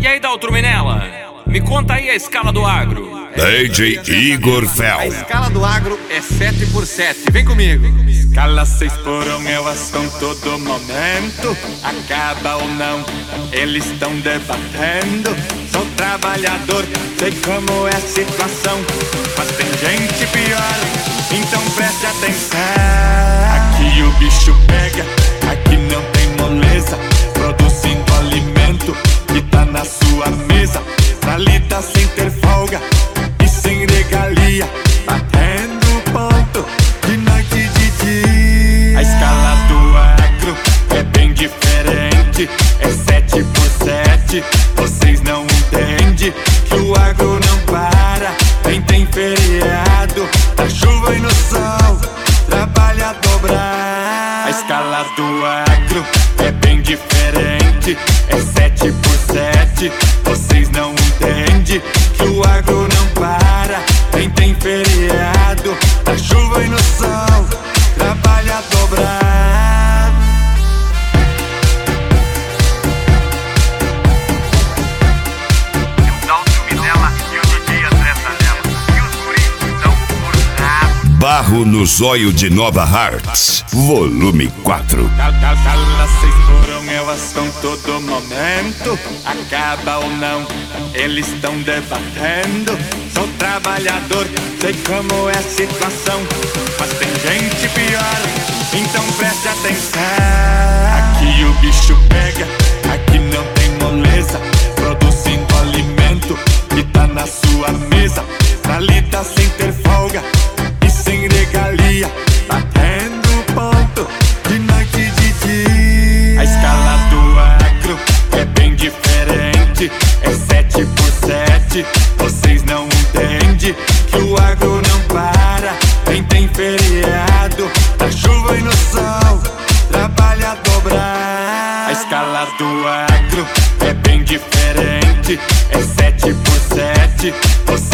E aí, Daltro Minella, me conta aí a escala do agro. DJ Igor Fel. A escala do agro é 7x7, vem comigo. Escala 6x1 é o assunto do momento. Acaba ou não, eles estão debatendo. Sou trabalhador, sei como é a situação, mas tem gente pior, então preste atenção. Aqui o bicho pega, aqui não tem moleza. Produzindo alimento que tá na sua mesa. Dali tá sem ter folga e sem regalia, batendo ponto de noite e de dia. A escala do agro é bem diferente, é 7x7. Vocês não entendem que o agro não para, nem tem feriado, na chuva e no sol, trabalha a dobrar. A escala do agro é bem diferente, é 7x7. Vocês não entendem que o agro não para, nem tem feriado, na chuva e no sol, trabalha a dobrar. O Daltro Minella e o DJ André Sanella. E os guris estão por nada. Barro no Zóio de Nova Hartz, volume 4. Cala 6x1 é o assunto do momento. Acaba ou não, eles estão debatendo. Sou trabalhador, sei como é a situação, mas tem gente pior, então preste atenção. Aqui o bicho pega, aqui não tem moleza. Produzindo alimento que tá na sua mesa. Dali tá sem ter folga e sem regalia, batendo ponto de noite e de dia. A escala do agro é bem diferente, é 7x7. Vocês não entendem que o agro não para, nem tem feriado, na chuva e no sol, trabalha a dobrar. A escala do agro é bem diferente, é 7x7.